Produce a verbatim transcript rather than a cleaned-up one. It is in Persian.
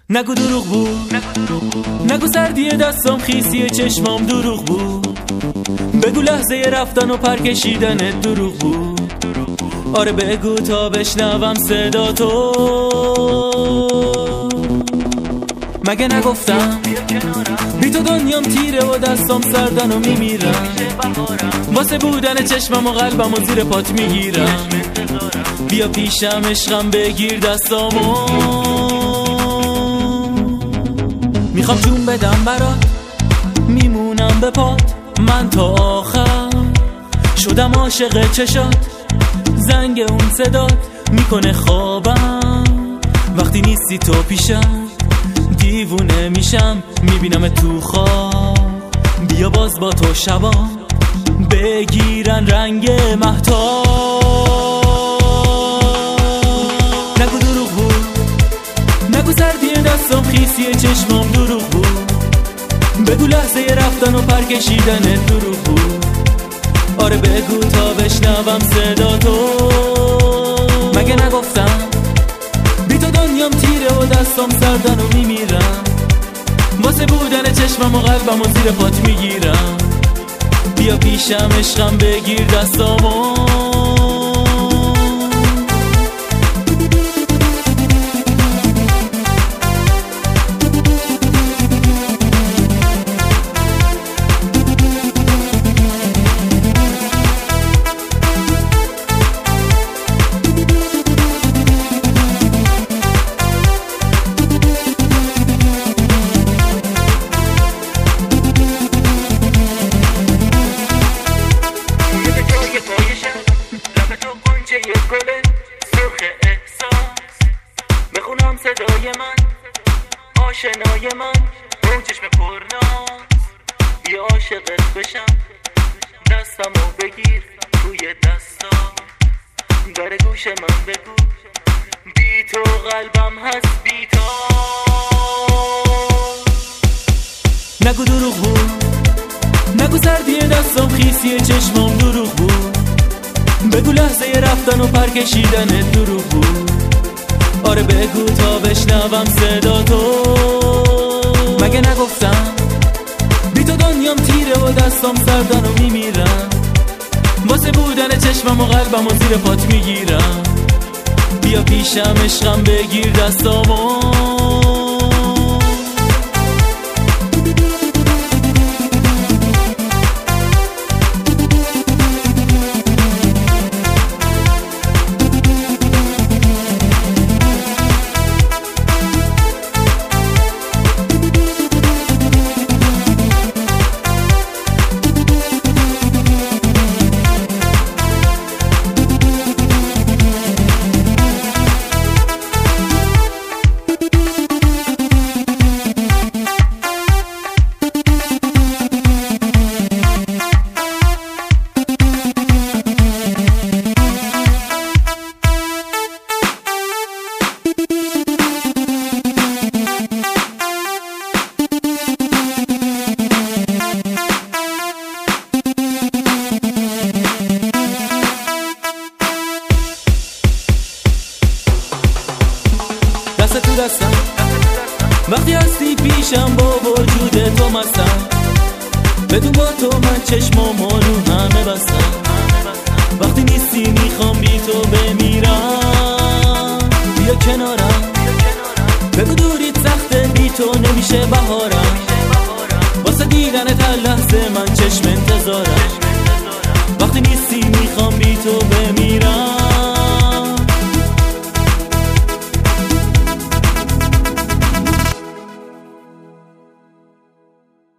نگو دروغ بود، نگو سردی دستام خیسی چشمام دروغ بود، بگو لحظه رفتن و پر کشیدن دروغ بود. آره بگو تا بشنوم صدا تو. مگه نگفتم بی تو دنیام تیره و دستام سردن و میمیرم، واسه بودن چشمم و قلبم و زیر پات میگیرم. بیا پیشم عشقم بگیر دستامو، میخوام جون بدم برات، میمونم به پات من تا آخر. شدم عاشق چشات، زنگ اون صدات میکنه خوابم. وقتی نیستی تو پیشم دیوونه میشم، میبینم تو خواب. بیا باز با تو شبا بگیرن رنگ مهتاب. نگو دروغ بود، نگو سردی دستم خیسی چشمام دروغ بود، بگو لحظه رفتن و پر کشیدن دروغ بود. آره بگو تا بشنوم صدا تو. مگه نگفتم بی تو دنیام تیره و دستام سردن و میمیرم، واسه بودن چشمم و قلبم و زیر پات میگیرم. بیا پیشم عشقم بگیر دستامو. صدای من آشنای من اون چشم پرناز، بیا عاشقت بشم، دستمو بگیر توی دستا، در گوش من بگو بی تو قلبم هست بی تو. نگو دروغ بود، نگو سردی دستم خیسی چشمام دروغ بود، بگو لحظه رفتن و پر کشیدن دروغ بود. آره بگو تا بشنوم صدا تو. مگه نگفتم بی تو دنیام تیره و دستام سردن و میمیرم، واسه بودن چشمم و قلبم و زیر پات میگیرم. بیا پیشم عشقم بگیر دستامو. دست تو دستم وقتی هستی پیشم، با وجود تو مستم، بدون با تو من چشمامو رو همه بستم. وقتی نیستی میخوام بی تو بمیرم، بیا کنارم بگو دوریت سخته، بی تو نمیشه بهارم، واسه دیدن هر لحظه من چشم انتظارم.